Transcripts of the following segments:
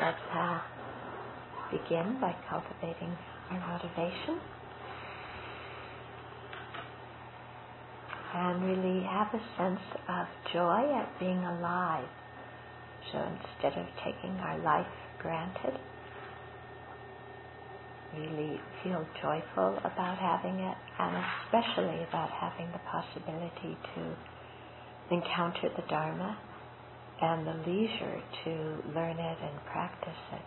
let's begin by cultivating our motivation and really have a sense of joy at being alive. So instead of taking our life for granted, really feel joyful about having it, and especially about having the possibility to encounter the Dharma and the leisure to learn it and practice it.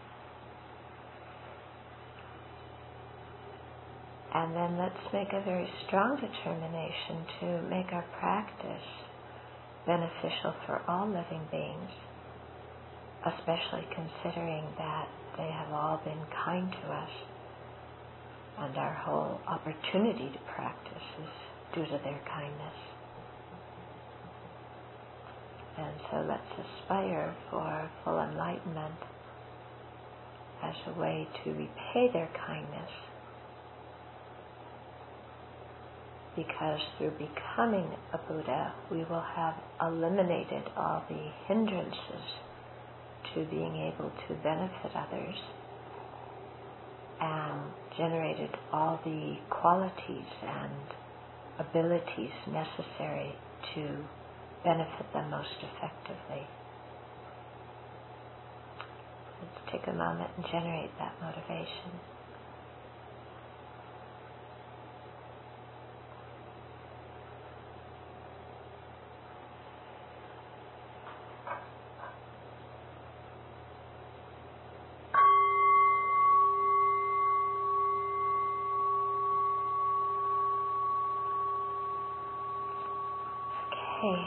And then let's make a very strong determination to make our practice beneficial for all living beings, especially considering that they have all been kind to us, and our whole opportunity to practice is due to their kindness. And so let's aspire for full enlightenment as a way to repay their kindness, because through becoming a Buddha, we will have eliminated all the hindrances to being able to benefit others and generated all the qualities and abilities necessary to benefit them most effectively. Let's take a moment and generate that motivation. Okay.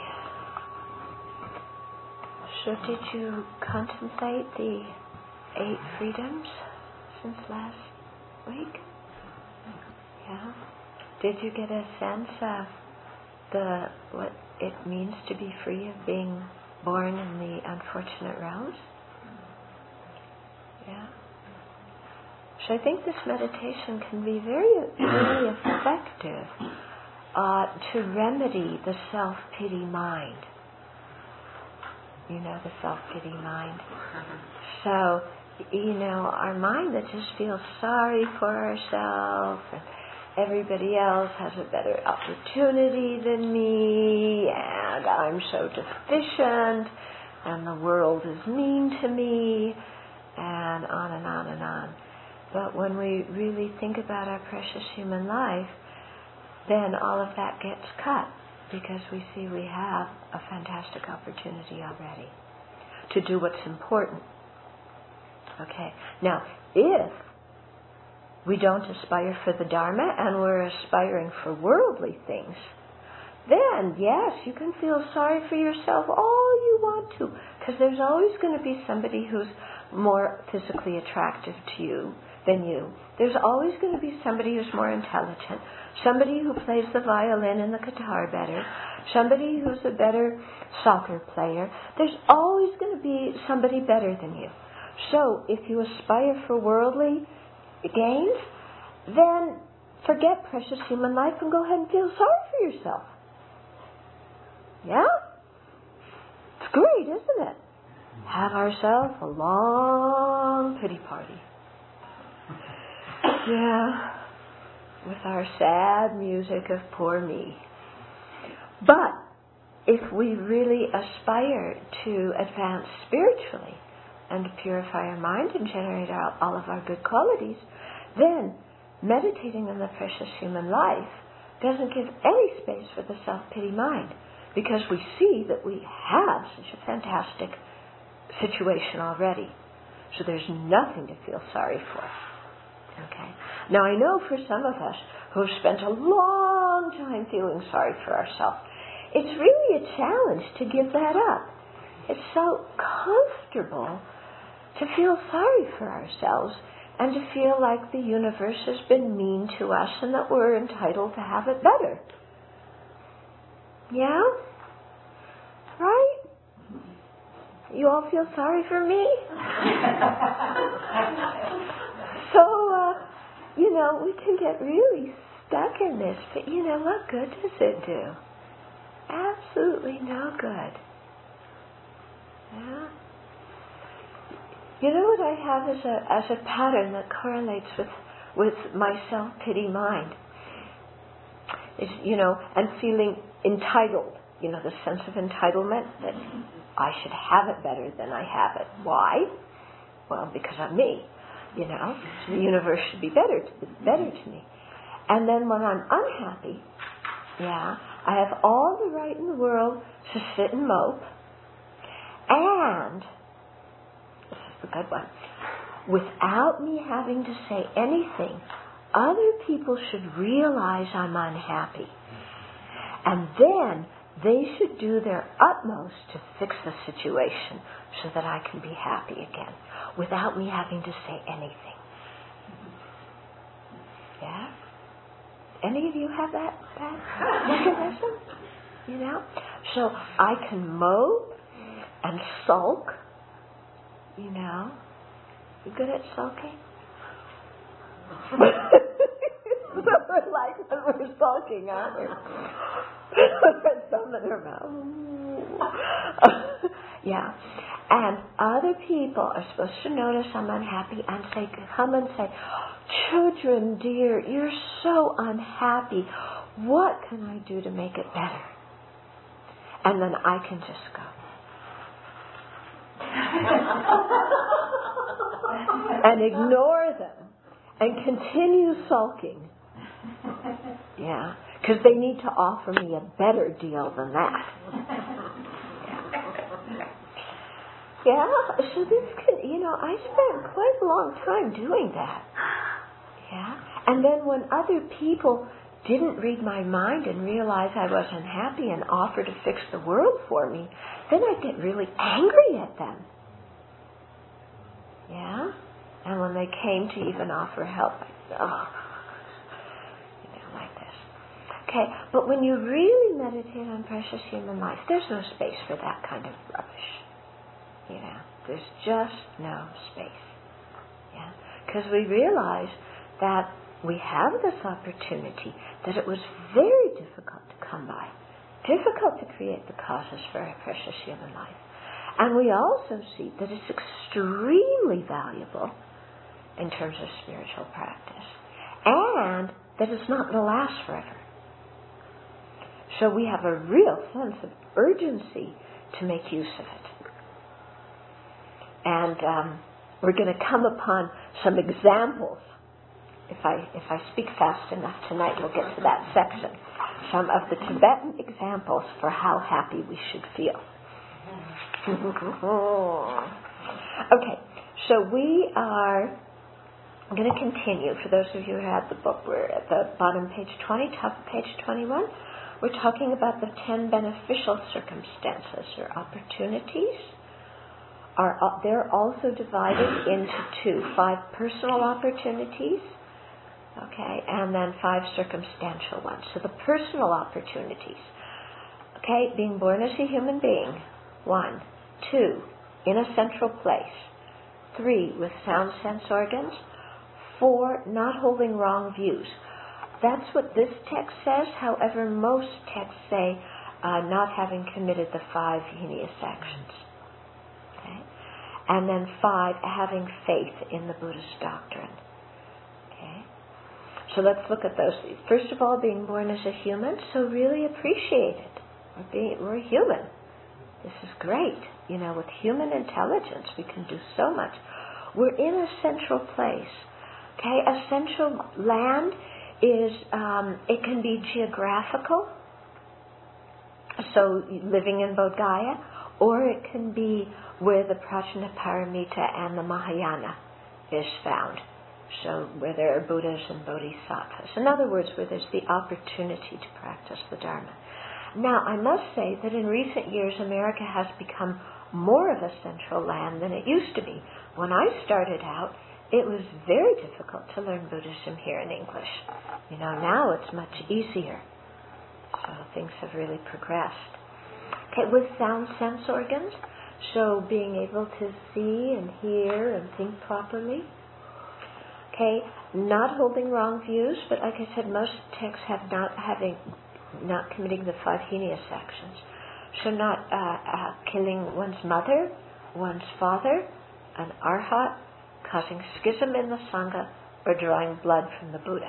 So did you contemplate the 8 freedoms since last week? Yeah. Did you get a sense of what it means to be free of being born in the unfortunate realms? Yeah. So I think this meditation can be very, very effective to remedy the self-pity mind. You know, the self-pity mind. So, our mind that just feels sorry for ourselves, and everybody else has a better opportunity than me, and I'm so deficient, and the world is mean to me, and on and on and on. But when we really think about our precious human life, then all of that gets cut, because we see we have a fantastic opportunity already to do what's important. Okay. Now, if we don't aspire for the Dharma and we're aspiring for worldly things, then, yes, you can feel sorry for yourself all you want to, because there's always going to be somebody who's more physically attractive to you than you. There's always going to be somebody who's more intelligent, somebody who plays the violin and the guitar better, somebody who's a better soccer player. There's always going to be somebody better than you. So if you aspire for worldly gains, then forget precious human life and go ahead and feel sorry for yourself. Yeah? It's great, isn't it? Have ourselves a long pity party. Yeah, with our sad music of poor me. But if we really aspire to advance spiritually and to purify our mind and generate all of our good qualities, then meditating on the precious human life doesn't give any space for the self-pity mind, because we see that we have such a fantastic situation already. So there's nothing to feel sorry for. Okay. Now I know for some of us who have spent a long time feeling sorry for ourselves, it's really a challenge to give that up. It's so comfortable to feel sorry for ourselves and to feel like the universe has been mean to us and that we're entitled to have it better. Yeah? Right? You all feel sorry for me? So, we can get really stuck in this, but what good does it do? Absolutely no good. Yeah? You know what I have as a pattern that correlates with my self-pity mind is, and feeling entitled, the sense of entitlement that I should have it better than I have it. Why? Well, because I'm me, so the universe should be better to me. And then when I'm unhappy, I have all the right in the world to sit and mope, and this is the good one, without me having to say anything, other people should realize I'm unhappy. And then they should do their utmost to fix the situation so that I can be happy again, without me having to say anything. Yeah? Any of you have that mechanism? So I can mope and sulk, You good at sulking? We're like when we're sulking, aren't we? Some in her mouth. And other people are supposed to notice I'm unhappy and come and say, children dear, you're so unhappy. What can I do to make it better? And then I can just go. And ignore them and continue sulking. Because they need to offer me a better deal than that. So this can, I spent quite a long time doing that. And then when other people didn't read my mind and realize I was unhappy and offer to fix the world for me, then I'd get really angry at them. And when they came to even offer help, like this. Okay, but when you really meditate on precious human life, there's no space for that kind of rubbish. There's just no space. Because we realize that we have this opportunity, that it was very difficult to come by, difficult to create the causes for a precious human life. And we also see that it's extremely valuable in terms of spiritual practice, and that it's not going to last forever. So we have a real sense of urgency to make use of it. And we're going to come upon some examples. If I speak fast enough tonight, we'll get to that section. Some of the Tibetan examples for how happy we should feel. Okay, so we are going to continue. For those of you who have the book, we're at the bottom page 20, top of page 21. We're talking about the 10 beneficial circumstances or opportunities. They're also divided into 5 personal opportunities, and then 5 circumstantial ones. So the personal opportunities, being born as a human being, 1. 2, in a central place. 3, with sound sense organs. 4, not holding wrong views. That's what this text says. However, most texts say not having committed the 5 heinous actions. And then 5, having faith in the Buddhist doctrine. So let's look at those. First of all, being born as a human, so really appreciate it. We're human. This is great. With human intelligence, we can do so much. We're in a central place. A central land is, it can be geographical, so living in Bodh Gaya, or it can be where the Prajnaparamita and the Mahayana is found. So where there are Buddhas and Bodhisattvas. In other words, where there's the opportunity to practice the Dharma. Now, I must say that in recent years, America has become more of a central land than it used to be. When I started out, it was very difficult to learn Buddhism here in English. Now it's much easier. So things have really progressed. With sound sense organs, so being able to see and hear and think properly. Not holding wrong views, but like I said, most texts have not committing the 5 heinous actions. So not killing one's mother, one's father, an arhat, causing schism in the Sangha, or drawing blood from the Buddha.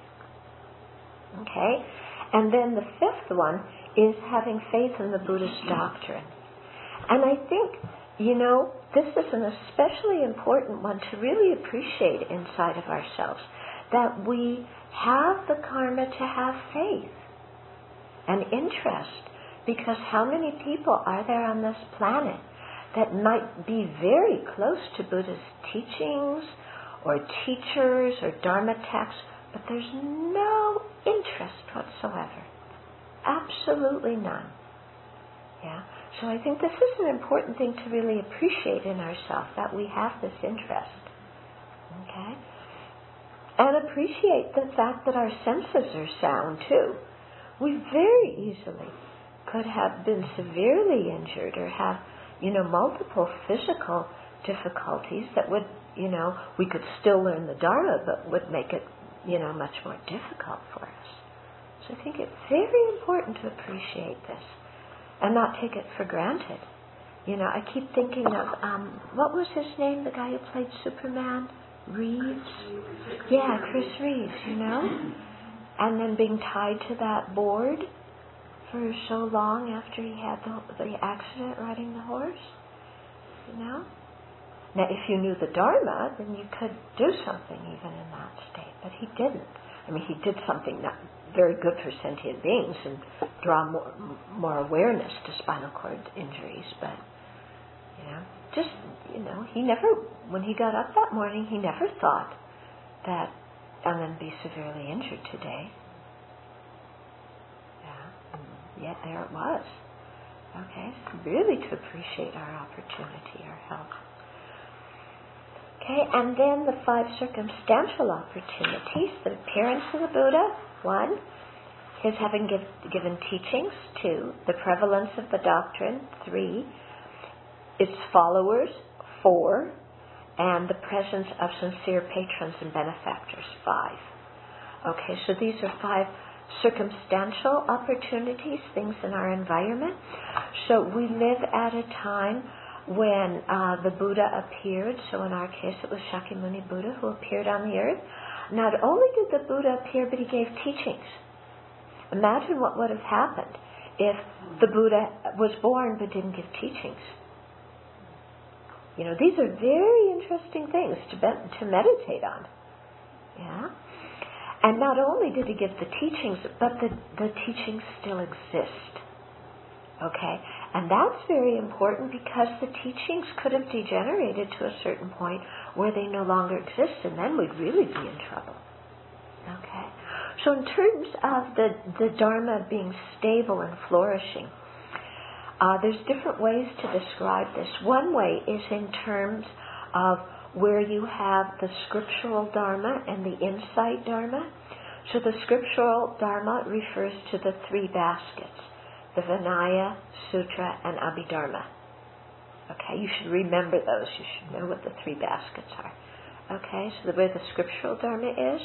Okay? And then the fifth one is having faith in the Buddhist doctrine. And I think, this is an especially important one to really appreciate inside of ourselves, that we have the karma to have faith and interest, because how many people are there on this planet that might be very close to Buddha's teachings or teachers or Dharma texts, but there's no interest whatsoever. Absolutely none. Yeah. So I think this is an important thing to really appreciate in ourselves, that we have this interest. Okay? And appreciate the fact that our senses are sound too. We very easily could have been severely injured or have, multiple physical difficulties that would, we could still learn the Dharma, but would make it, much more difficult for us. So I think it's very important to appreciate this and not take it for granted. I keep thinking of, what was his name, the guy who played Superman? Reeves? Yeah, Chris Reeves, And then being tied to that board for so long after he had the accident riding the horse, Now, if you knew the Dharma, then you could do something even in that state. But he didn't. He did something not very good for sentient beings and draw more awareness to spinal cord injuries. But, he never, when he got up that morning, he never thought that I'm going to be severely injured today. Yet there it was. Okay, so really to appreciate our opportunity, our health. Okay, and then the 5 circumstantial opportunities: the appearance of the Buddha, 1, his having given teachings, 2, the prevalence of the doctrine, 3, its followers, 4, and the presence of sincere patrons and benefactors, 5. Okay, so these are 5 circumstantial opportunities, things in our environment. So we live at a time when the Buddha appeared. So in our case it was Shakyamuni Buddha who appeared on the earth. Not only did the Buddha appear, but he gave teachings. Imagine what would have happened if the Buddha was born but didn't give teachings. These are very interesting things to meditate on. Yeah? And not only did he give the teachings, but the teachings still exist. Okay? And that's very important, because the teachings could have degenerated to a certain point where they no longer exist, and then we'd really be in trouble. Okay? So in terms of the Dharma being stable and flourishing, there's different ways to describe this. One way is in terms of where you have the scriptural Dharma and the insight Dharma. So the scriptural Dharma refers to the 3 baskets, the Vinaya, Sutra, and Abhidharma. Okay, you should remember those. You should know what the 3 baskets are. Okay, so where the scriptural Dharma is,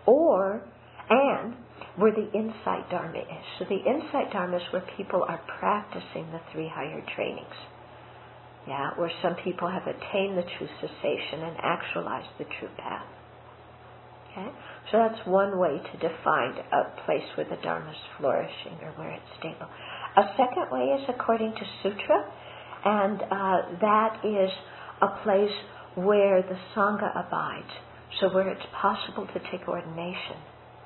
and where the insight Dharma is. So the insight Dharma is where people are practicing the 3 higher trainings. Yeah, where some people have attained the true cessation and actualized the true path. Okay, so that's one way to define a place where the Dharma is flourishing or where it's stable. A second way is according to Sutra, and that is a place where the Sangha abides, so where it's possible to take ordination.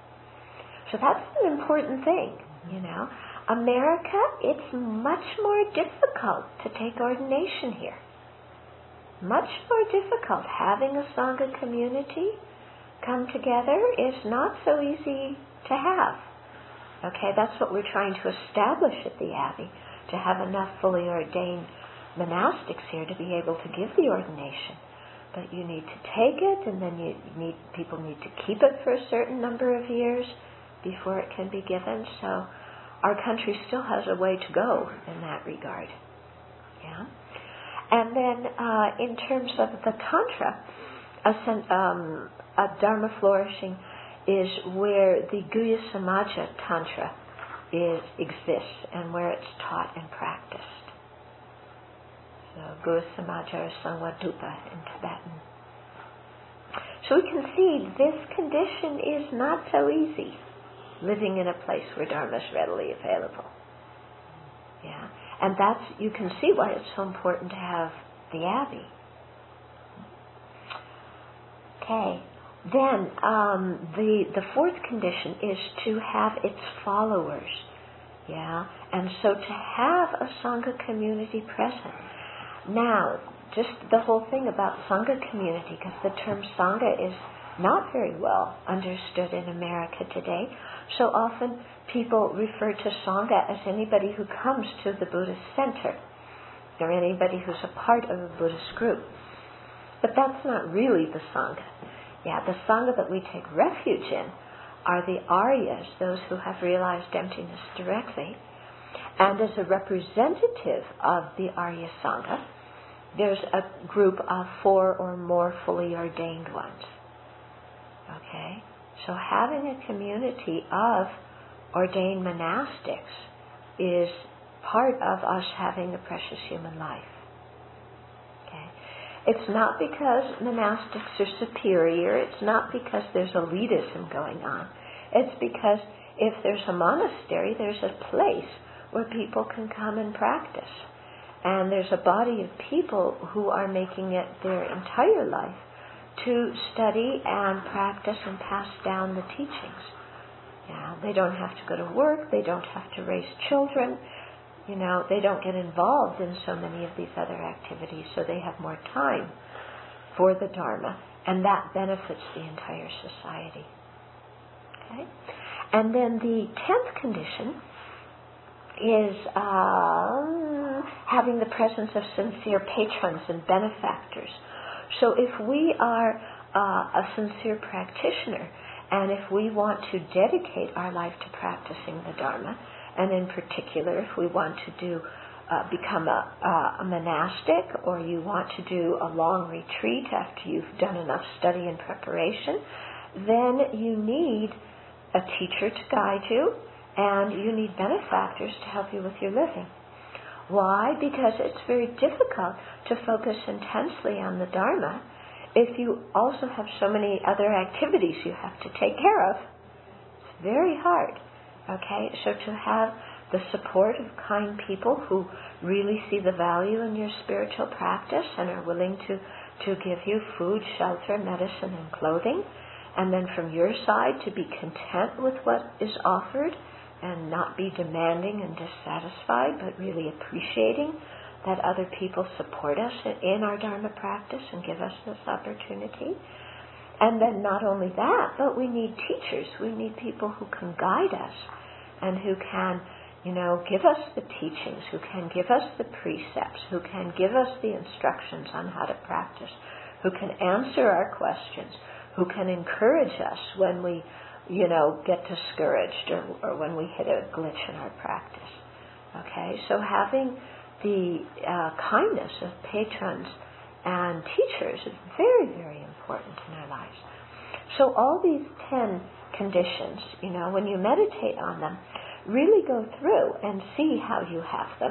So that's an important thing, America, it's much more difficult to take ordination here. Much more difficult. Having a Sangha community come together is not so easy to have. Okay, that's what we're trying to establish at the Abbey, to have enough fully ordained monastics here to be able to give the ordination. But you need to take it, and then people need to keep it for a certain number of years before it can be given. So our country still has a way to go in that regard. Yeah. And then in terms of the Tantra, a Dharma flourishing is where the Guhya Samaja Tantra exists and where it's taught and practiced. Guru Samajara Sangvadupa in Tibetan. So we can see this condition is not so easy, living in a place where Dharma is readily available. Yeah, and you can see why it's so important to have the Abbey. Okay, then the fourth condition is to have its followers. Yeah, and so to have a Sangha community present. Now, just the whole thing about Sangha community, because the term Sangha is not very well understood in America today. So often people refer to Sangha as anybody who comes to the Buddhist center, or anybody who's a part of a Buddhist group. But that's not really the Sangha. Yeah, the Sangha that we take refuge in are the Aryas, those who have realized emptiness directly. And as a representative of the Arya Sangha, there's a group of 4 or more fully ordained ones. Okay? So having a community of ordained monastics is part of us having a precious human life. Okay? It's not because monastics are superior. It's not because there's elitism going on. It's because if there's a monastery, there's a place where people can come and practice. And there's a body of people who are making it their entire life to study and practice and pass down the teachings. Yeah, they don't have to go to work. They don't have to raise children. They don't get involved in so many of these other activities, so they have more time for the Dharma, and that benefits the entire society. Okay? And then the 10th condition is having the presence of sincere patrons and benefactors. So if we are a sincere practitioner, and if we want to dedicate our life to practicing the Dharma, and in particular if we want to become a monastic, or you want to do a long retreat after you've done enough study and preparation, then you need a teacher to guide you, and you need benefactors to help you with your living. Why? Because it's very difficult to focus intensely on the Dharma if you also have so many other activities you have to take care of. It's very hard. Okay? So to have the support of kind people who really see the value in your spiritual practice and are willing to give you food, shelter, medicine, and clothing, and then from your side to be content with what is offered and not be demanding and dissatisfied, but really appreciating that other people support us in our Dharma practice and give us this opportunity. And then not only that, but we need teachers. We need people who can guide us and who can, give us the teachings, who can give us the precepts, who can give us the instructions on how to practice, who can answer our questions, who can encourage us when we get discouraged or when we hit a glitch in our practice. Okay, so having the kindness of patrons and teachers is very, very important in our lives. So all these 10 conditions, when you meditate on them, really go through and see how you have them.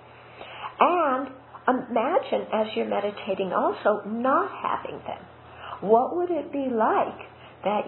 And imagine as you're meditating also not having them. What would it be like that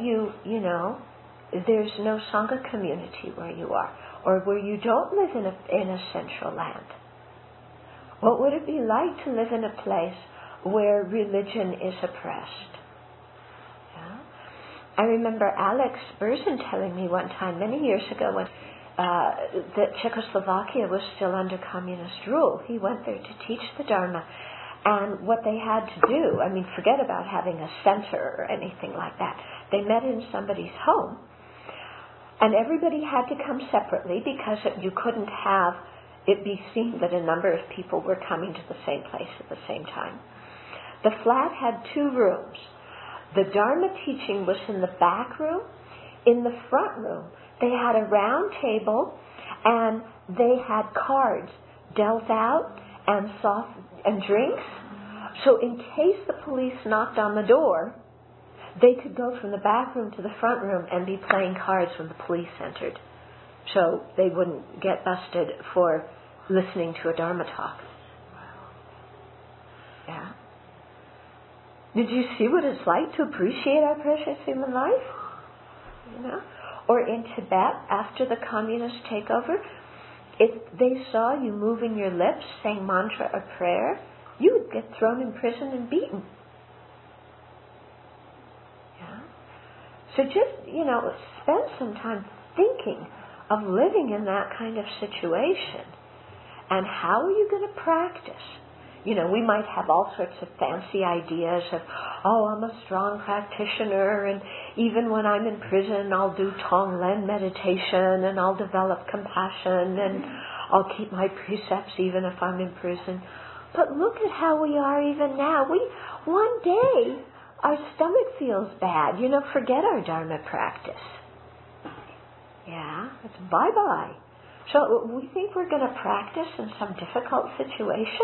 there's no Sangha community where you are, or where you don't live in a central land? What would it be like to live in a place where religion is oppressed? Yeah? I remember Alex Berzin telling me one time, many years ago, when that Czechoslovakia was still under communist rule. He went there to teach the Dharma. And what they had to do, forget about having a center or anything like that. They met in somebody's home. And everybody had to come separately because you couldn't have it be seen that a number of people were coming to the same place at the same time. The flat had 2 rooms. The Dharma teaching was in the back room. In the front room, they had a round table and they had cards dealt out and drinks. So in case the police knocked on the door, they could go from the back room to the front room and be playing cards when the police entered. So they wouldn't get busted for listening to a Dharma talk. Yeah. Did you see what it's like to appreciate our precious human life? You know? Or in Tibet, after the communist takeover, if they saw you moving your lips, saying mantra or prayer, you would get thrown in prison and beaten. Yeah? So just, spend some time thinking of living in that kind of situation. And how are you going to practice? We might have all sorts of fancy ideas of, I'm a strong practitioner, and even when I'm in prison, I'll do Tonglen meditation, and I'll develop compassion, and I'll keep my precepts even if I'm in prison. But look at how we are even now. One day, our stomach feels bad. Forget our Dharma practice. Yeah, it's bye-bye. So we think we're going to practice in some difficult situation?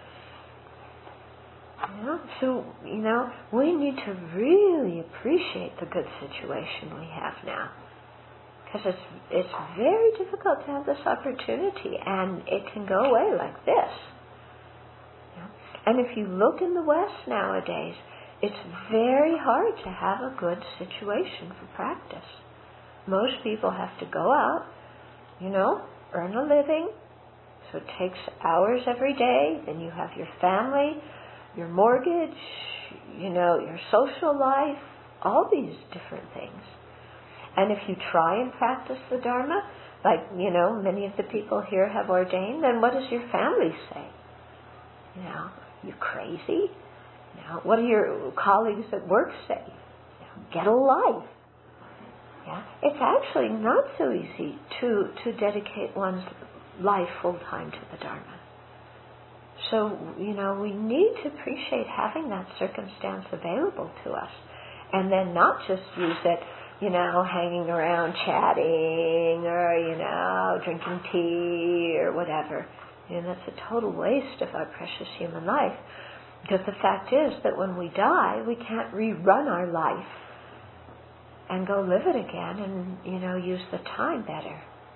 So, we need to really appreciate the good situation we have now. Because it's very difficult to have this opportunity, and it can go away like this. And if you look in the West nowadays, it's very hard to have a good situation for practice. Most people have to go out, earn a living, so it takes hours every day, then you have your family, your mortgage, your social life, all these different things. And if you try and practice the Dharma, like, many of the people here have ordained, then what does your family say? You're crazy? What do your colleagues at work say? Get a life. Yeah? It's actually not so easy to dedicate one's life full-time to the Dharma. So, we need to appreciate having that circumstance available to us. And then not just use it, hanging around chatting or, drinking tea or whatever. That's a total waste of our precious human life. Because the fact is that when we die, we can't rerun our life and go live it again and, use the time better.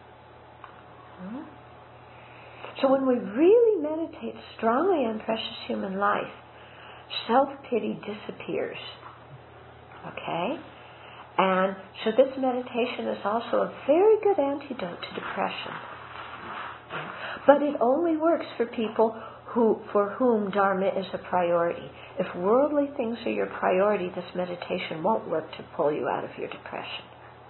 So when we really meditate strongly on precious human life, self-pity disappears. Okay? And so this meditation is also a very good antidote to depression. But it only works for people for whom Dharma is a priority. If worldly things are your priority, this meditation won't work to pull you out of your depression.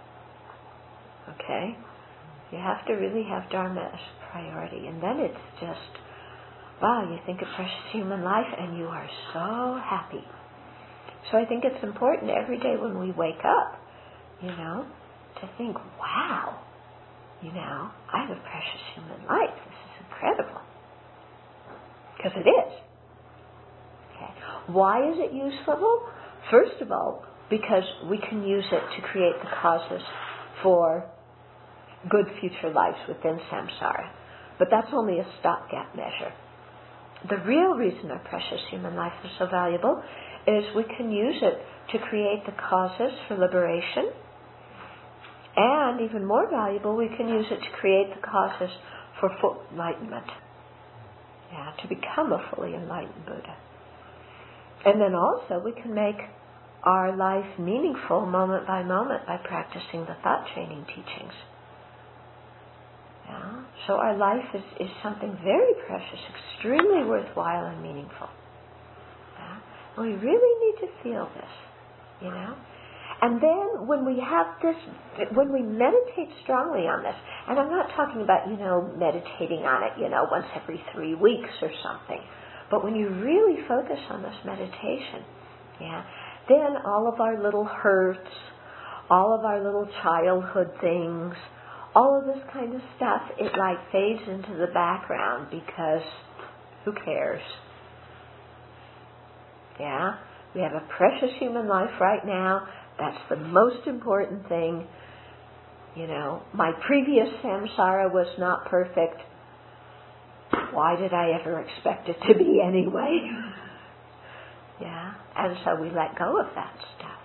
Okay? You have to really have Dharma as a priority. And then it's just, wow, you think of precious human life and you are so happy. So I think it's important every day when we wake up, to think, wow, I have a precious human life. This is incredible. Because it is. Okay. Why is it useful? First of all, because we can use it to create the causes for good future lives within samsara. But that's only a stopgap measure. The real reason our precious human life is so valuable is we can use it to create the causes for liberation. And even more valuable, we can use it to create the causes for full enlightenment. Yeah, to become a fully enlightened Buddha. And then also we can make our life meaningful moment by moment by practicing the thought training teachings. Yeah? So our life is something very precious, extremely worthwhile and meaningful. Yeah? And we really need to feel this, And then when we have this, when we meditate strongly on this, and I'm not talking about, meditating on it, once every 3 weeks or something, but when you really focus on this meditation, then all of our little hurts, all of our little childhood things, all of this kind of stuff, it fades into the background because who cares? Yeah? We have a precious human life right now. That's the most important thing. My previous samsara was not perfect. Why did I ever expect it to be anyway? Yeah? And so we let go of that stuff.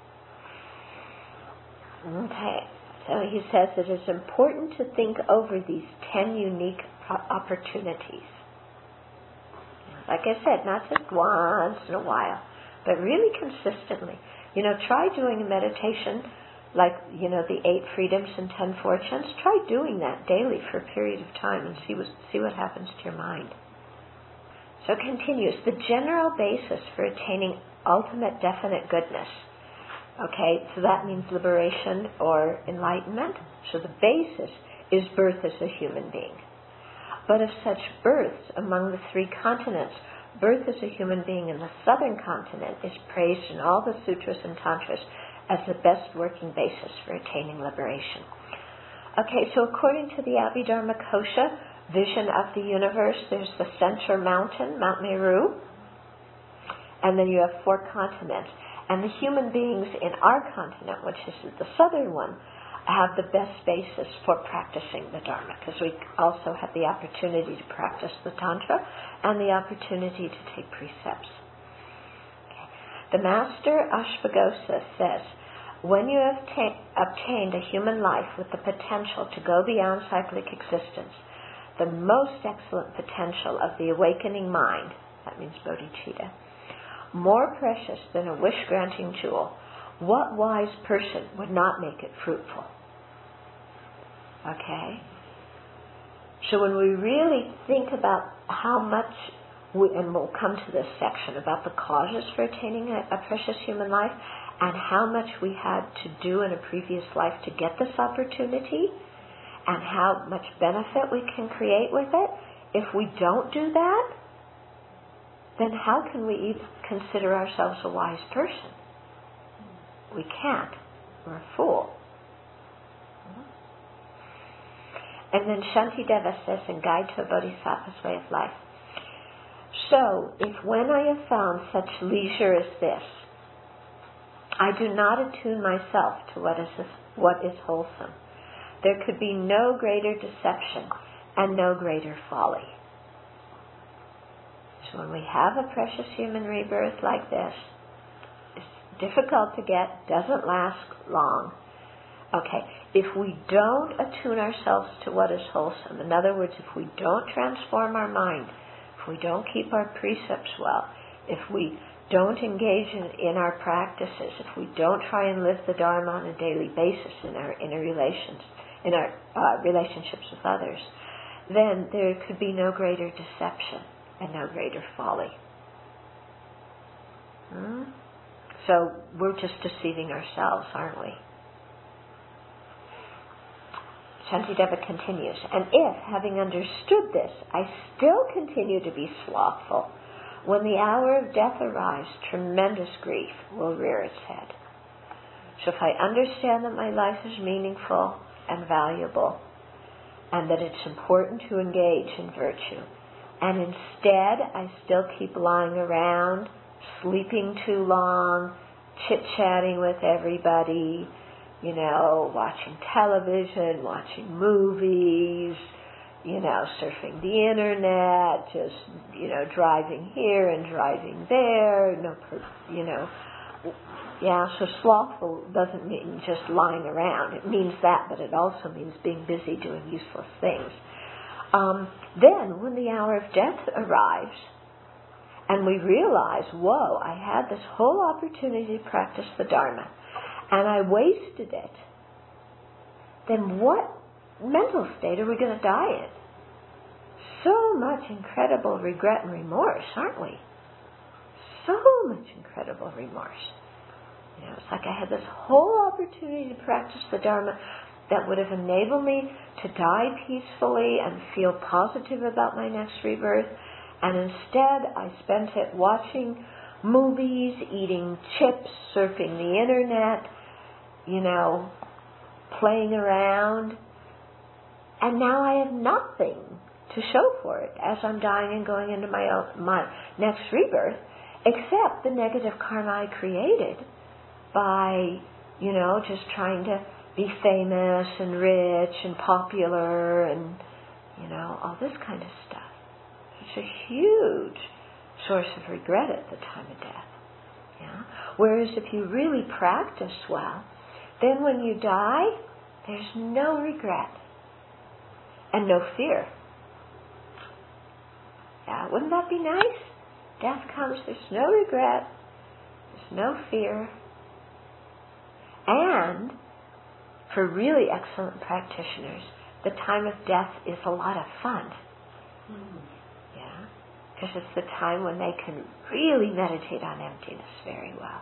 Okay. So he says it is important to think over these 10 unique opportunities. Like I said, not just once in a while, but really consistently. Try doing a meditation like, the 8 freedoms and 10 fortunes. Try doing that daily for a period of time and see what happens to your mind. So it continues. The general basis for attaining ultimate definite goodness. Okay, so that means liberation or enlightenment. So the basis is birth as a human being. But of such births among the 3 continents, birth as a human being in the southern continent is praised in all the sutras and tantras as the best working basis for attaining liberation. Okay, so according to the Abhidharma Kosha, vision of the universe, there's the center mountain, Mount Meru, and then you have 4 continents. And the human beings in our continent, which is the southern one, have the best basis for practicing the Dharma, because we also have the opportunity to practice the Tantra and the opportunity to take precepts. Okay. The Master Ashvaghosha says, when you have obtained a human life with the potential to go beyond cyclic existence, the most excellent potential of the awakening mind, that means bodhicitta, more precious than a wish-granting jewel, what wise person would not make it fruitful? Okay? So when we really think about how much, and we'll come to this section about the causes for attaining a precious human life, and how much we had to do in a previous life to get this opportunity, and how much benefit we can create with it, if we don't do that, then how can we even consider ourselves a wise person? We can't. We're a fool. And then Shantideva says in Guide to a Bodhisattva's Way of Life, so, if when I have found such leisure as this, I do not attune myself to what is wholesome, there could be no greater deception and no greater folly. So when we have a precious human rebirth like this, it's difficult to get, doesn't last long. Okay, if we don't attune ourselves to what is wholesome, in other words, if we don't transform our mind, if we don't keep our precepts well, if we don't engage in our practices, if we don't try and live the Dharma on a daily basis in our relationships with others, then there could be no greater deception and no greater folly. So we're just deceiving ourselves, aren't we? Shantideva continues, and if, having understood this, I still continue to be slothful, when the hour of death arrives, tremendous grief will rear its head. So if I understand that my life is meaningful and valuable, and that it's important to engage in virtue, and instead I still keep lying around, sleeping too long, chit-chatting with everybody, watching television, watching movies, surfing the internet, just, driving here and driving there, so slothful doesn't mean just lying around. It means that, but it also means being busy doing useless things. Then, when the hour of death arrives, and we realize, whoa, I had this whole opportunity to practice the Dharma, and I wasted it, then what mental state are we going to die in? So much incredible regret and remorse, aren't we? So much incredible remorse. It's like I had this whole opportunity to practice the Dharma that would have enabled me to die peacefully and feel positive about my next rebirth, and instead I spent it watching movies, eating chips, surfing the internet, playing around, and now I have nothing to show for it as I'm dying and going into my next rebirth, except the negative karma I created by, just trying to be famous and rich and popular and, all this kind of stuff. It's a huge source of regret at the time of death. Yeah? Whereas if you really practice well, then when you die, there's no regret and no fear. Yeah, wouldn't that be nice? death comes, there's no regret, there's no fear. And for really excellent practitioners, the time of death is a lot of fun. Yeah, because it's the time when they can really meditate on emptiness very well.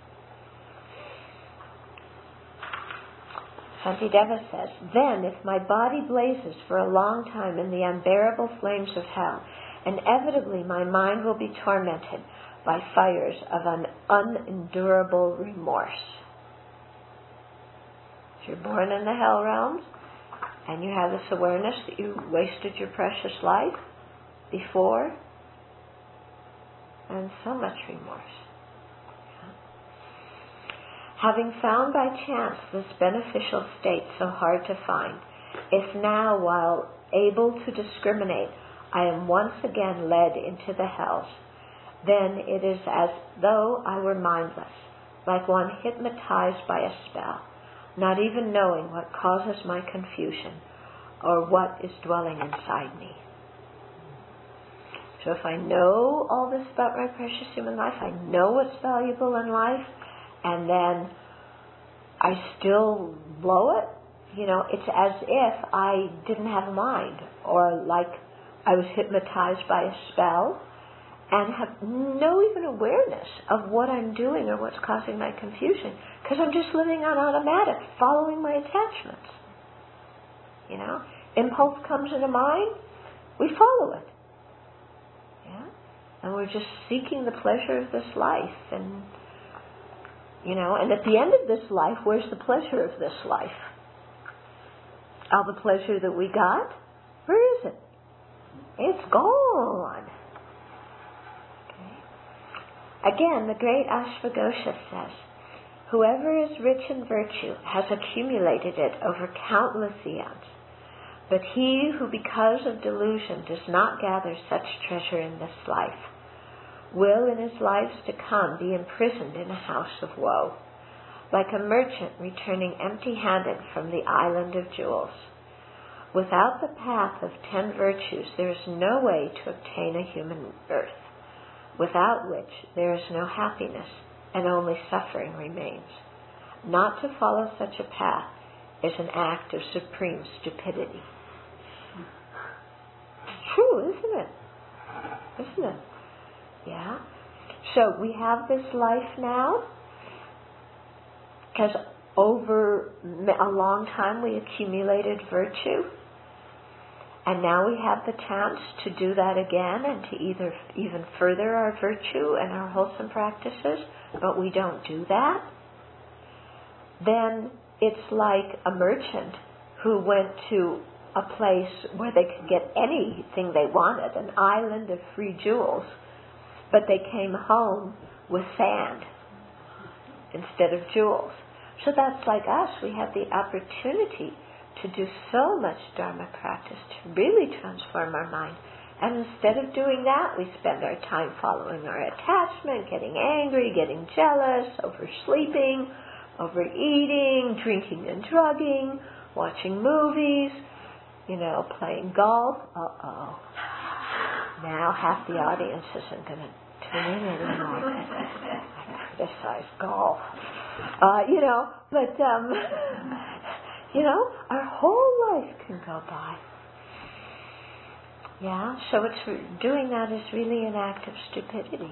Shantideva says, then if my body blazes for a long time in the unbearable flames of hell, inevitably my mind will be tormented by fires of an unendurable remorse. If you're born in the hell realms, and you have this awareness that you wasted your precious life before, and so much remorse. Having found by chance this beneficial state so hard to find, if now, while able to discriminate, I am once again led into the hells, then it is as though I were mindless, like one hypnotized by a spell, not even knowing what causes my confusion or what is dwelling inside me. So if I know all this about my precious human life, I know what's valuable in life, and then I still blow it, it's as if I didn't have a mind, or like I was hypnotized by a spell and have no even awareness of what I'm doing or what's causing my confusion, because I'm just living on automatic, following my attachments. Impulse comes into mind, we follow it. Yeah? And we're just seeking the pleasure of this life, and at the end of this life, where's the pleasure of this life? All the pleasure that we got, where is it? It's gone. Okay. Again, the great Ashvaghosha says, whoever is rich in virtue has accumulated it over countless eons. But he who because of delusion does not gather such treasure in this life will in his lives to come be imprisoned in a house of woe, like a merchant returning empty-handed from the island of jewels. Without the path of 10 virtues, there is no way to obtain a human birth, without which there is no happiness and only suffering remains. Not to follow such a path is an act of supreme stupidity. True, isn't it? Isn't it? Yeah. So we have this life now, because over a long time we accumulated virtue, and now we have the chance to do that again and to either even further our virtue and our wholesome practices, but we don't do that. Then it's like a merchant who went to a place where they could get anything they wanted, an island of free jewels, but they came home with sand instead of jewels. So that's like us. We have the opportunity to do so much Dharma practice to really transform our mind. And instead of doing that, we spend our time following our attachment, getting angry, getting jealous, oversleeping, overeating, drinking and drugging, watching movies, playing golf. Now half the audience isn't going to tune in anymore. I criticize golf. Our whole life can go by. Yeah, so doing that is really an act of stupidity.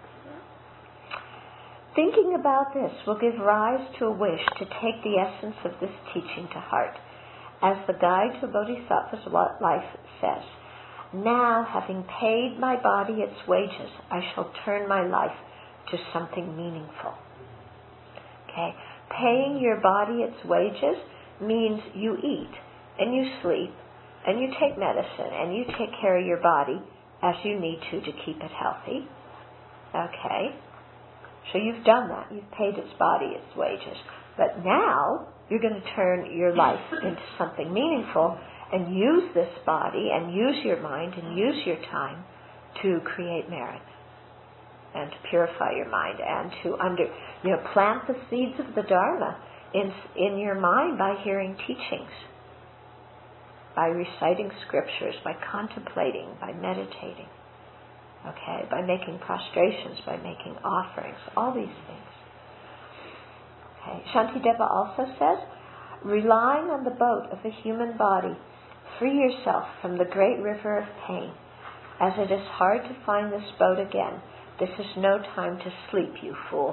Thinking about this will give rise to a wish to take the essence of this teaching to heart. As the guide to a bodhisattva's life says, now, having paid my body its wages, I shall turn my life to something meaningful. Okay? Paying your body its wages means you eat, and you sleep, and you take medicine, and you take care of your body as you need to keep it healthy. Okay? So you've done that. You've paid its body its wages. But now, you're going to turn your life into something meaningful and use this body and use your mind and use your time to create merit and to purify your mind and to plant the seeds of the Dharma in your mind by hearing teachings, by reciting scriptures, by contemplating, by meditating. Okay, by making prostrations, by making offerings, all these things. Okay, Shantideva also says, relying on the boat of the human body, free yourself from the great river of pain. As it is hard to find this boat again, this is no time to sleep, you fool.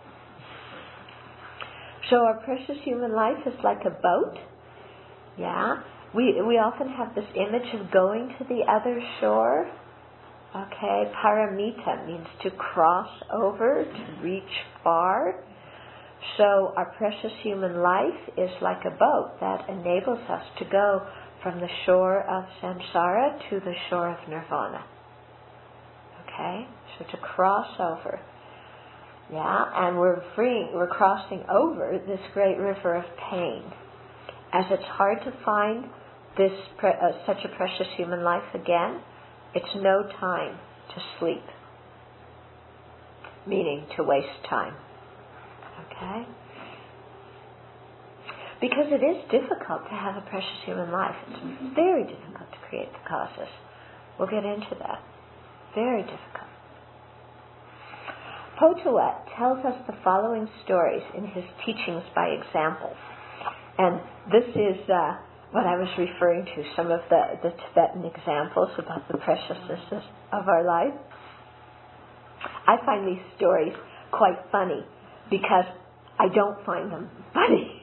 So our precious human life is like a boat. Yeah, we often have this image of going to the other shore. Okay, paramita means to cross over, to reach far. So our precious human life is like a boat that enables us to go from the shore of samsara to the shore of nirvana. Okay, so to cross over. Yeah, and we're crossing over this great river of pain. As it's hard to find this such a precious human life again, it's no time to sleep, meaning to waste time. Okay? Because it is difficult to have a precious human life. It's very difficult to create the causes. We'll get into that. Very difficult. Potawat tells us the following stories in his teachings by examples. And this is what I was referring to, some of the Tibetan examples about the preciousness of our life. I find these stories quite funny because I don't find them funny.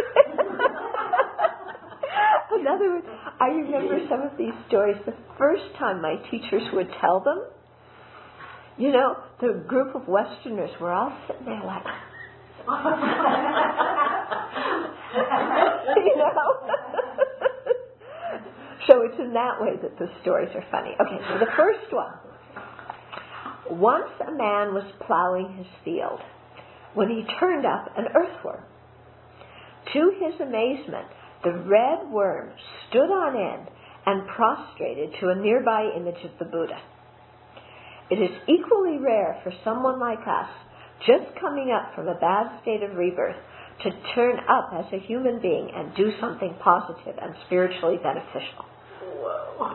In other words, I remember some of these stories the first time my teachers would tell them. You know, the group of Westerners were all sitting there like, you know. So it's in that way that the stories are funny. Okay, so the first one. Once a man was plowing his field when he turned up an earthworm. To his amazement, the red worm stood on end and prostrated to a nearby image of the Buddha. It is equally rare for someone like us, just coming up from a bad state of rebirth, to turn up as a human being and do something positive and spiritually beneficial. Whoa.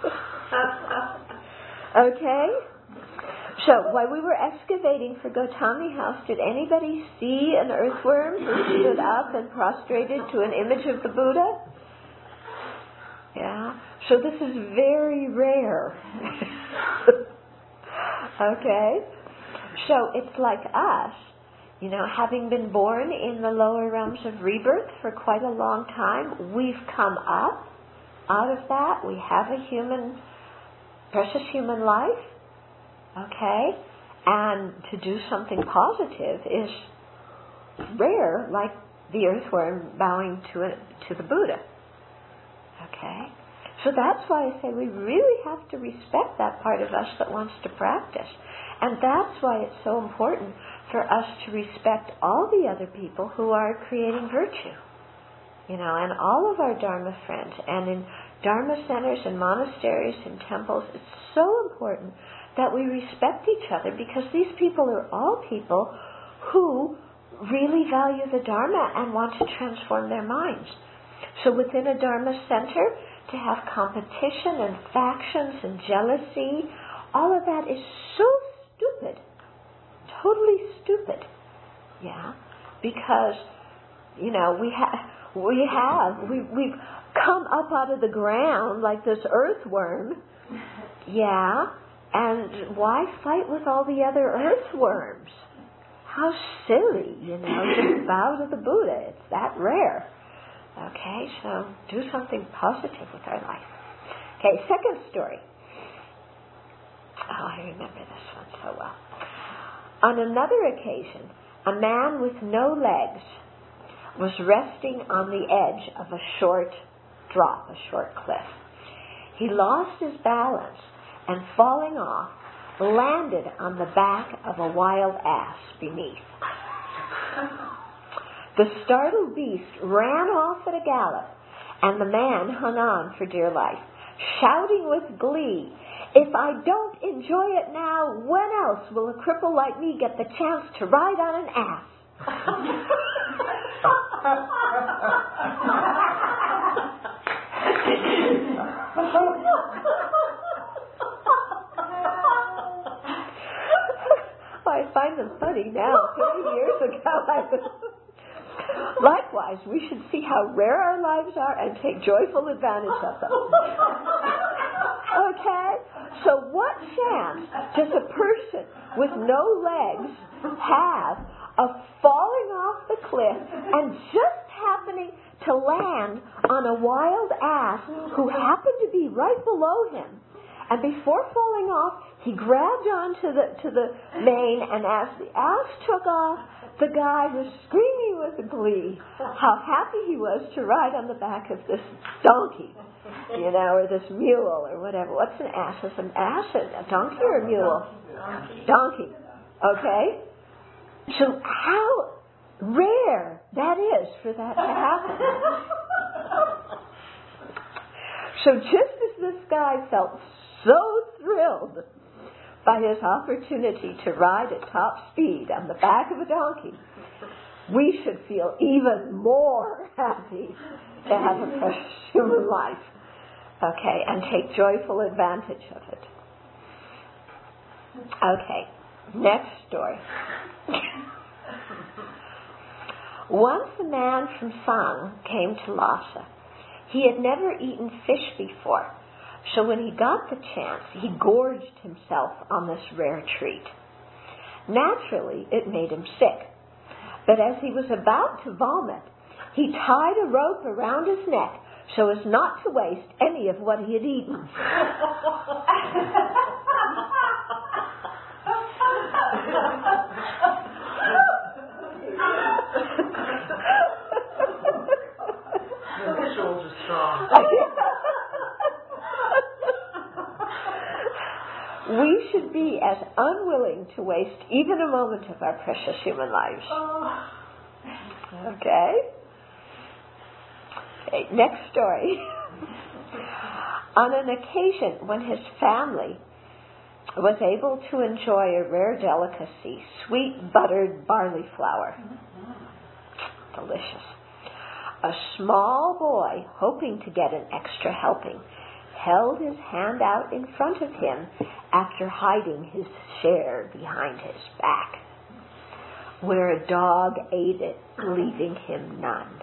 Okay? So, while we were excavating for Gotami House, did anybody see an earthworm who stood up and prostrated to an image of the Buddha? Yeah? So this is very rare. Okay? So it's like us, you know, having been born in the lower realms of rebirth for quite a long time, we've come up out of that. We have a precious human life. Okay? And to do something positive is rare, like the earthworm bowing to the Buddha. Okay? So that's why I say we really have to respect that part of us that wants to practice. And that's why it's so important for us to respect all the other people who are creating virtue. You know, and all of our Dharma friends, and in Dharma centers and monasteries and temples, it's so important that we respect each other, because these people are all people who really value the Dharma and want to transform their minds. So within a Dharma center, to have competition and factions and jealousy, all of that is so stupid. Totally stupid. Yeah? Because, you know, we've come up out of the ground like this earthworm. Yeah? And why fight with all the other earthworms? How silly, you know, just bow to the Buddha. It's that rare. Okay, so do something positive with our life. Okay, second story. Oh, I remember this one so well. On another occasion, a man with no legs was resting on the edge of a short drop, a short cliff. He lost his balance and, falling off, landed on the back of a wild ass beneath. The startled beast ran off at a gallop, and the man hung on for dear life, shouting with glee, "If I don't enjoy it now, when else will a cripple like me get the chance to ride on an ass?" find them funny now. 30 years ago, Likewise, we should see how rare our lives are and take joyful advantage of them. Okay? So what chance does a person with no legs have of falling off the cliff and just happening to land on a wild ass who happened to be right below him? And before falling off, he grabbed onto the mane, and as the ass took off, the guy was screaming with glee how happy he was to ride on the back of this donkey, or this mule or whatever. What's an ass? Is an ass a donkey or a mule? Donkey. Okay? So how rare that is for that to happen. So just as this guy felt so thrilled by his opportunity to ride at top speed on the back of a donkey, we should feel even more happy to have a precious human life, okay, and take joyful advantage of it. Okay, next story. Once a man from Sang came to Lhasa. He had never eaten fish before, so when he got the chance, he gorged himself on this rare treat. Naturally, it made him sick, but as he was about to vomit, he tied a rope around his neck so as not to waste any of what he had eaten. The visuals are strong. We should be as unwilling to waste even a moment of our precious human lives. Okay? Next story. On an occasion when his family was able to enjoy a rare delicacy, sweet buttered barley flour. Delicious. A small boy, hoping to get an extra helping, held his hand out in front of him after hiding his share behind his back, where a dog ate it, leaving him none.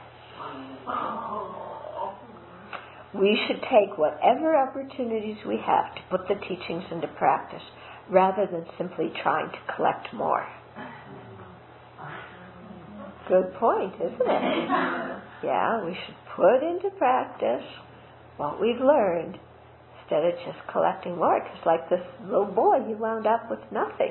We should take whatever opportunities we have to put the teachings into practice, rather than simply trying to collect more. Good point, isn't it? Yeah, we should put into practice what we've learned, instead of just collecting more, because like this little boy, he wound up with nothing.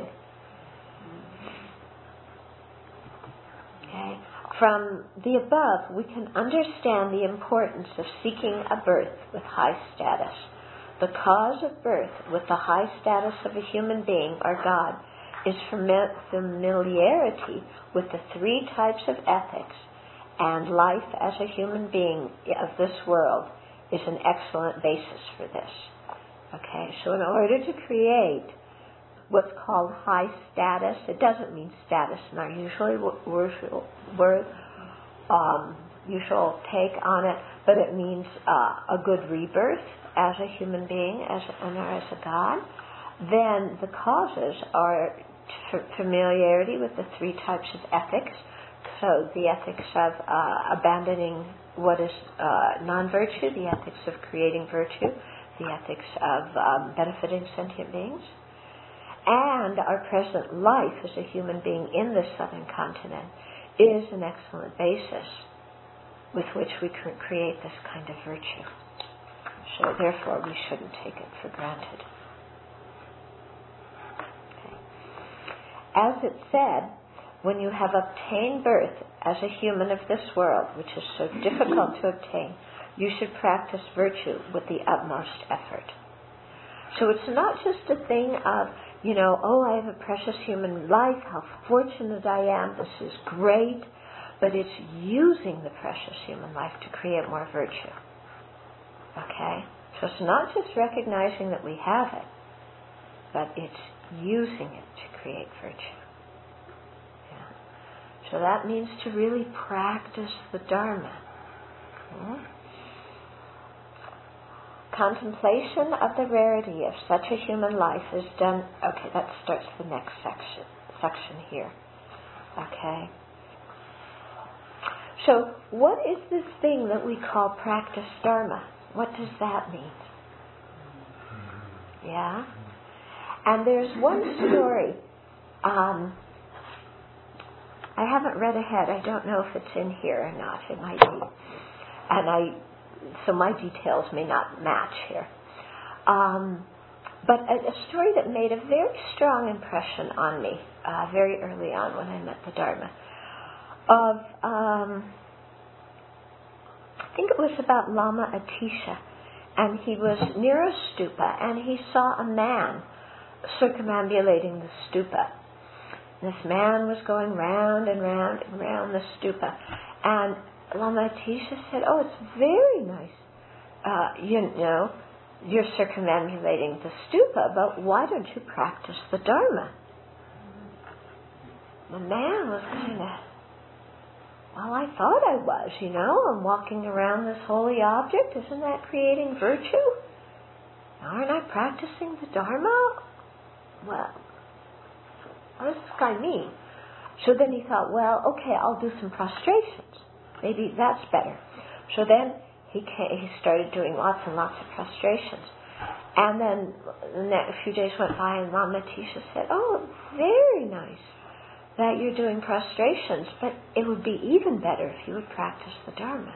Okay. From the above, we can understand the importance of seeking a birth with high status. The cause of birth with the high status of a human being or God is familiarity with the three types of ethics, and life as a human being of this world is an excellent basis for this. Okay, so in order to create what's called high status, it doesn't mean status in our usual take on it, but it means a good rebirth as a human being, as a God. Then the causes are familiarity with the three types of ethics. So the ethics of abandoning what is non-virtue, the ethics of creating virtue, the ethics of benefiting sentient beings, and our present life as a human being in the southern continent is an excellent basis with which we can create this kind of virtue. So therefore we shouldn't take it for granted. Okay. As it said, when you have obtained birth as a human of this world, which is so difficult to obtain, you should practice virtue with the utmost effort. So it's not just a thing of, I have a precious human life, how fortunate I am, this is great, but it's using the precious human life to create more virtue. Okay? So it's not just recognizing that we have it, but it's using it to create virtue. So that means to really practice the Dharma. Contemplation of the rarity of such a human life is done. Okay, that starts the next section here. Okay? So, what is this thing that we call practice Dharma? What does that mean? Yeah? And there's one story. I haven't read ahead. I don't know if it's in here or not. It might be. So my details may not match here. But a story that made a very strong impression on me very early on when I met the Dharma. I think it was about Lama Atisha. And he was near a stupa, and he saw a man circumambulating the stupa. This man was going round and round and round the stupa. And Lama Atisha said, "Oh, it's very nice. You're circumambulating the stupa, but why don't you practice the Dharma?" The man was kind of, "Well, I thought I was, I'm walking around this holy object. Isn't that creating virtue? Aren't I practicing the Dharma? Well, what does this guy mean?" So then he thought, well, okay, I'll do some prostrations. Maybe that's better. So then he started doing lots and lots of prostrations. And then the next few days went by, and Lama Atisha said, "Oh, very nice that you're doing prostrations, but it would be even better if you would practice the Dharma."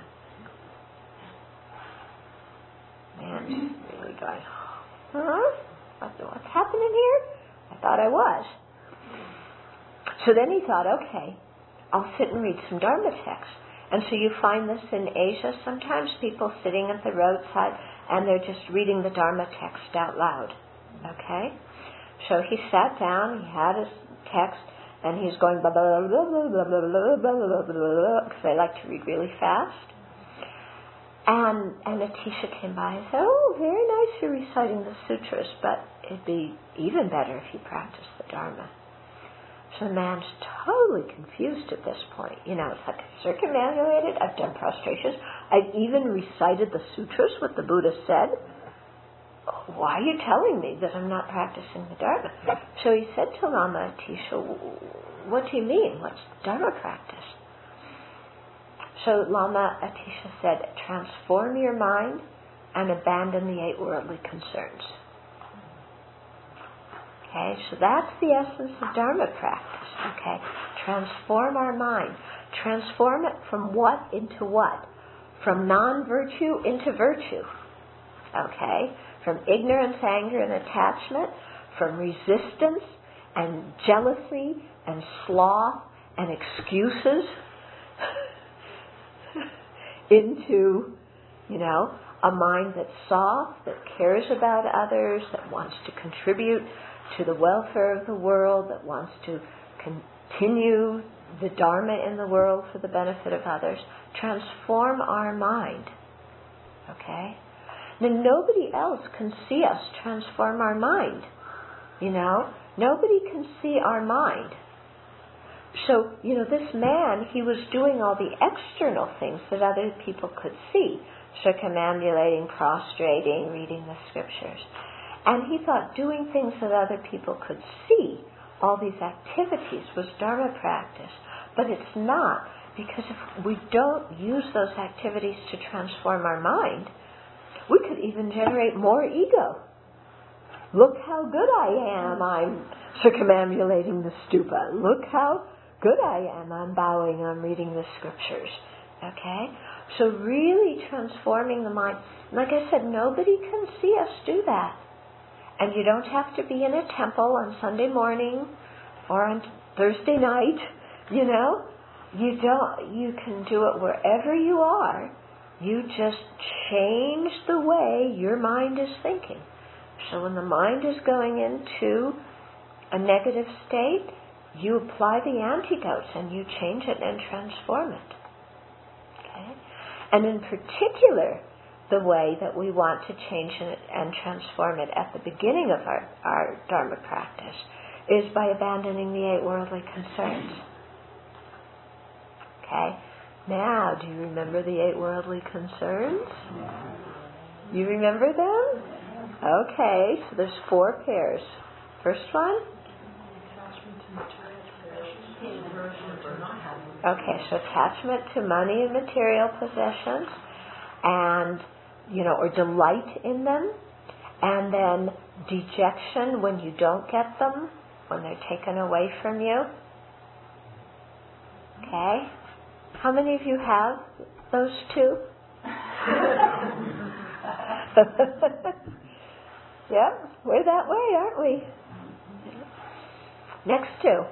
Man, really going, what's happening here? I thought I was. So then he thought, okay, I'll sit and read some Dharma texts. And so you find this in Asia, sometimes people sitting at the roadside and they're just reading the Dharma text out loud. Okay? So he sat down, he had his text, and he's going blah blah blah blah blah blah blah blah blah blah, because I like to read really fast. And Atisha came by and said, "Oh, very nice you're reciting the sutras, but it'd be even better if you practiced the Dharma." So the man's totally confused at this point. It's like, circumambulated, I've done prostrations, I've even recited the sutras, what the Buddha said. Why are you telling me that I'm not practicing the Dharma? So he said to Lama Atisha, "What do you mean? What's Dharma practice?" So Lama Atisha said, "Transform your mind and abandon the 8 worldly concerns." Okay, so that's the essence of Dharma practice. Okay, transform our mind. Transform it from what into what? From non-virtue into virtue. Okay, from ignorance, anger, and attachment, from resistance and jealousy and sloth and excuses into, a mind that's soft, that cares about others, that wants to contribute to the welfare of the world, that wants to continue the Dharma in the world for the benefit of others. Transform our mind. Okay? Now, nobody else can see us transform our mind. Nobody can see our mind. So, this man, he was doing all the external things that other people could see. Circumambulating, prostrating, reading the scriptures. And he thought doing things that other people could see, all these activities, was Dharma practice. But it's not, because if we don't use those activities to transform our mind, we could even generate more ego. Look how good I am, I'm circumambulating the stupa. Look how good I am, I'm bowing, I'm reading the scriptures. Okay? So really transforming the mind. Like I said, nobody can see us do that. And you don't have to be in a temple on Sunday morning or on Thursday night, You can do it wherever you are. You just change the way your mind is thinking. So when the mind is going into a negative state, you apply the antidotes and you change it and transform it. Okay? And in particular, the way that we want to change it and transform it at the beginning of our Dharma practice is by abandoning the 8 worldly concerns. Okay? Now, do you remember the 8 worldly concerns? You remember them? Okay, so there's 4 pairs. First one? Attachment to material Okay, so attachment to money and material possessions, and, or delight in them, and then dejection when you don't get them, when they're taken away from you. Okay? How many of you have those two? Yeah, we're that way, aren't we? Next two.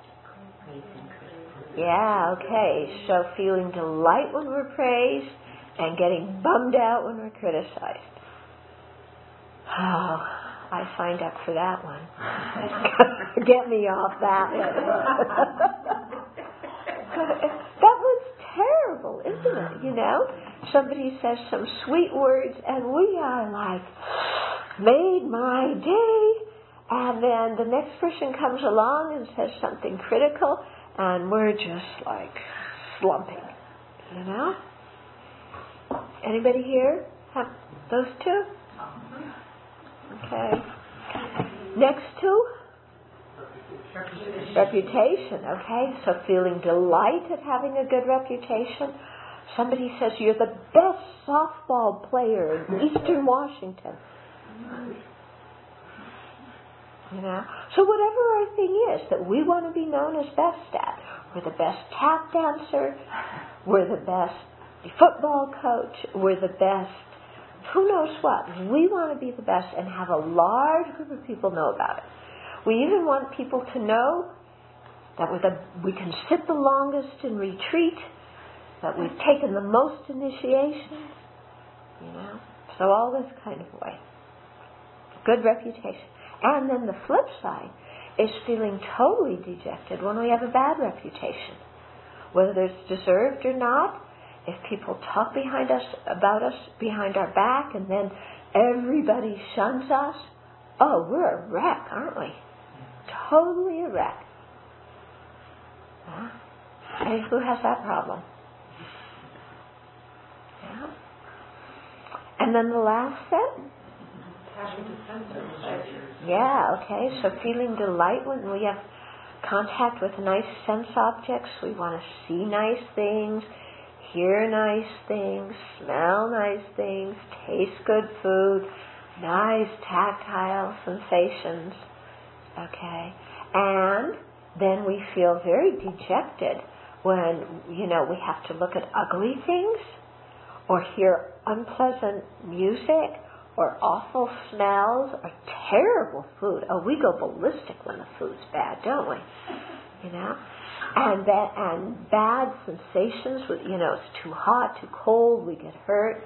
Yeah, okay. So feeling delight when we're praised and getting bummed out when we're criticized. Oh, I signed up for that one. Get me off that one. That was terrible, isn't it? Somebody says some sweet words and we are like, made my day. And then the next person comes along and says something critical and we're just like slumping, Anybody here have those two? Okay. Next two? Reputation, okay? So feeling delight at having a good reputation. Somebody says you're the best softball player in Eastern Washington. So whatever our thing is that we want to be known as best at, we're the best tap dancer, we're the best football coach, we're the best who knows what. We want to be the best and have a large group of people know about it. We even want people to know that we can sit the longest in retreat, that we've taken the most initiation, So all this kind of way. Good reputation. And then the flip side is feeling totally dejected when we have a bad reputation. Whether it's deserved or not, if people talk about us behind our back and then everybody shuns us, oh, we're a wreck, aren't we? Totally a wreck. Huh? And who has that problem? Yeah. And then the last set? Yeah, okay. So feeling delight when we have contact with nice sense objects. We want to see nice things, hear nice things, smell nice things, taste good food, nice tactile sensations. Okay. And then we feel very dejected when, we have to look at ugly things or hear unpleasant music or awful smells or terrible food. Oh, we go ballistic when the food's bad, don't we? And bad sensations with, it's too hot, too cold, we get hurt,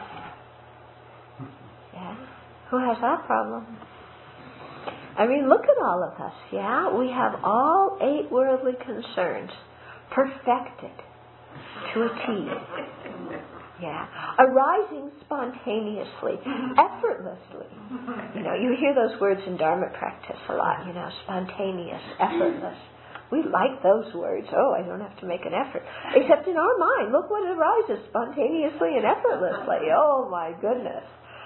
Yeah. Who has that problem? I mean, look at all of us, yeah? We have all 8 worldly concerns perfected to a T. Yeah. Arising spontaneously, effortlessly. You hear those words in Dharma practice a lot, spontaneous, effortless. We like those words. Oh, I don't have to make an effort. Except in our mind, look what arises spontaneously and effortlessly. Oh my goodness.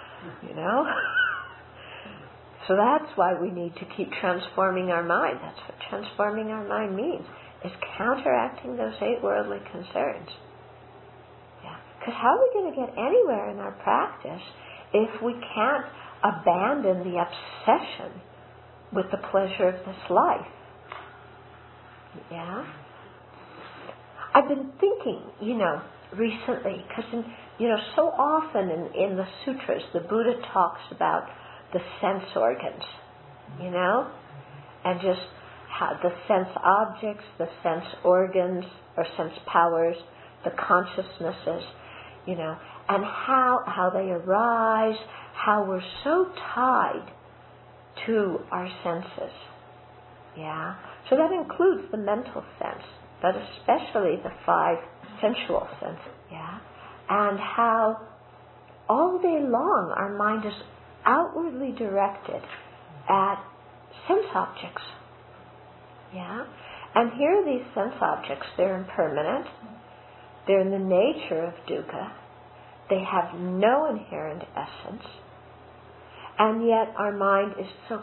So that's why we need to keep transforming our mind. That's what transforming our mind means, is counteracting those 8 worldly concerns. Yeah. Because how are we going to get anywhere in our practice if we can't abandon the obsession with the pleasure of this life? Yeah? I've been thinking, recently, because, so often in the sutras, the Buddha talks about the sense organs, and just how the sense objects, the sense organs, or sense powers, the consciousnesses, and how they arise, how we're so tied to our senses. Yeah? So that includes the mental sense, but especially the 5 sensual senses. Yeah? And how all day long our mind is outwardly directed at sense objects. Yeah? And here these sense objects, they're impermanent. They're in the nature of dukkha. They have no inherent essence. And yet our mind is so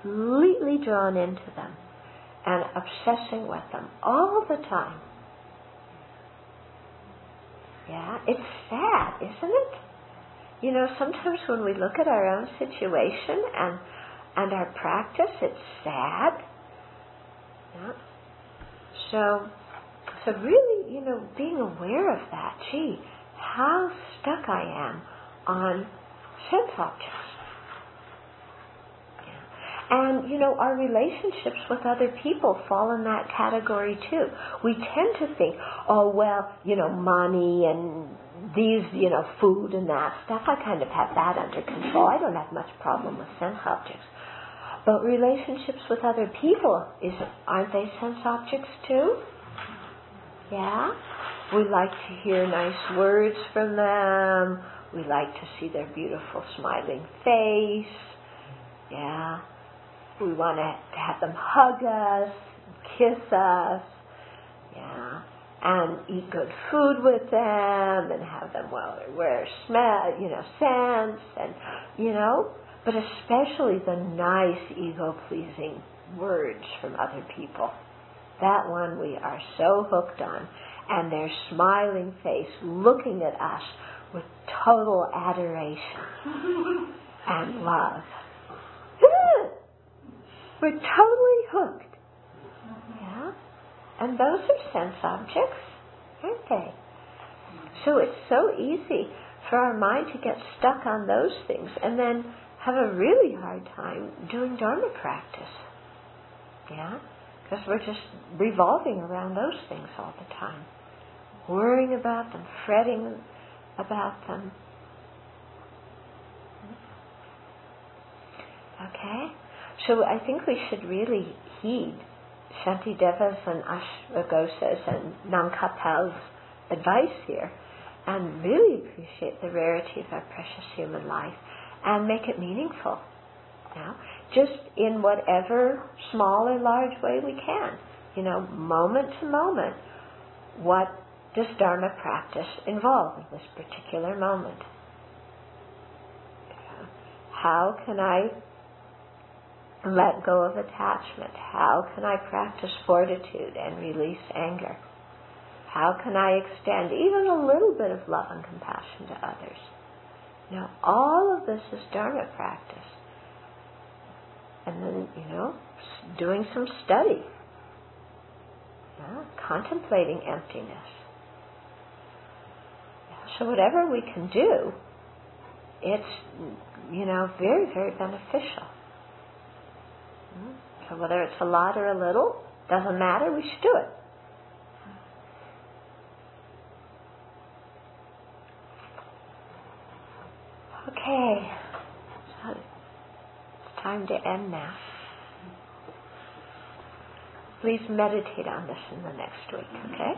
completely drawn into them and obsessing with them all the time. Yeah, it's sad, isn't it? You know, sometimes when we look at our own situation and our practice, it's sad. Yeah. So really, you know, being aware of that, gee, how stuck I am on sense objects. And, you know, our relationships with other people fall in that category too. We tend to think, oh, well, you know, money and these, you know, food and that stuff, I kind of have that under control. I don't have much problem with sense objects. But relationships with other people, aren't they sense objects too? Yeah? We like to hear nice words from them. We like to see their beautiful smiling face. Yeah? We want to have them hug us, kiss us, yeah, and eat good food with them, and have them wear scents, and but especially the nice ego-pleasing words from other people. That one we are so hooked on, and their smiling face, looking at us with total adoration and love. We're totally hooked. Yeah? And those are sense objects, aren't they? So it's so easy for our mind to get stuck on those things and then have a really hard time doing Dharma practice. Yeah? Because we're just revolving around those things all the time. Worrying about them, fretting about them. Okay? So I think we should really heed Shantideva's and Ashvaghosha's and Nangkapal's advice here and really appreciate the rarity of our precious human life and make it meaningful. Just in whatever small or large way we can. Moment to moment, what does Dharma practice involve in this particular moment? How can I let go of attachment? How can I practice fortitude and release anger? How can I extend even a little bit of love and compassion to others? All of this is Dharma practice. And then, doing some study. Contemplating emptiness. So whatever we can do, it's, very, very beneficial. So whether it's a lot or a little, doesn't matter, we should do it. Okay. So it's time to end now. Please meditate on this in the next week, okay?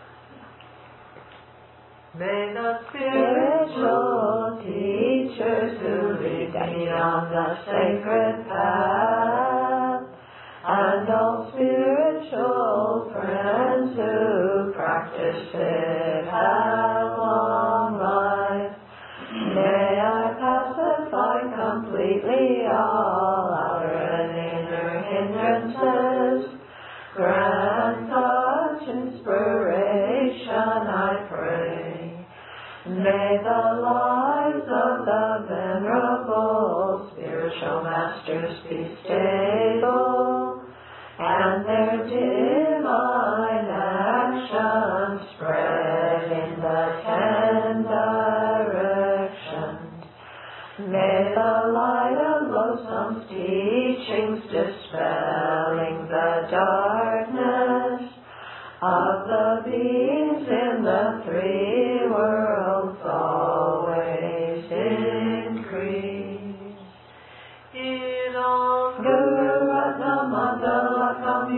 May the spiritual teachers who lead me on the sacred path, and all spiritual friends who practice it, have long life. May I pacify completely all outer and inner hindrances. Grant such inspiration, I pray. May the lives of the venerable spiritual masters be stable, and their divine action spread in the 10 directions. May the light of Losam's teachings dispelling the darkness of the beings in the 3 worlds always increase. Idam Guru Ratnamandalakam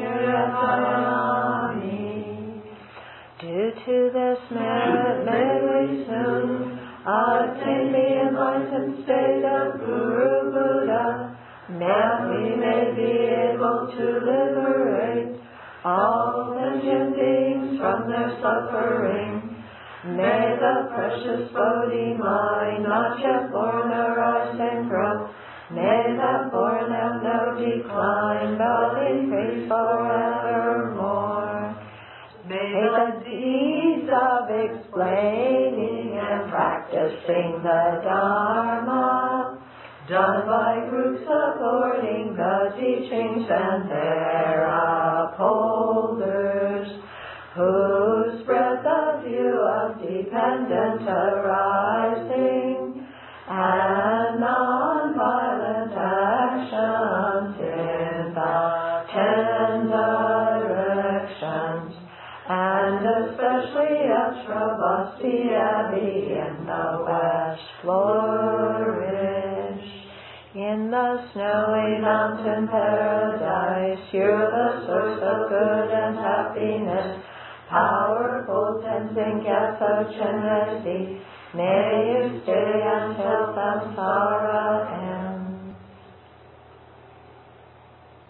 Yurayami. Due to this merit may we soon attain the enlightened state of Guru Buddha, that we may be able to liberate all sentient beings from their suffering. May the precious Bodhi mind, not yet born, arise and grow. May that born have no decline, but increase forevermore. May the deeds of explaining and practicing the Dharma, done by groups supporting the teachings and their upholders, who spread the view of dependent arising and non-violent actions in the 10 directions, and especially at Shravasti Abbey in the West flourish. In the snowy mountain paradise, you're the source of good and happiness, powerful Tenzin Gyatso Chenrezig. May you stay until samsara ends.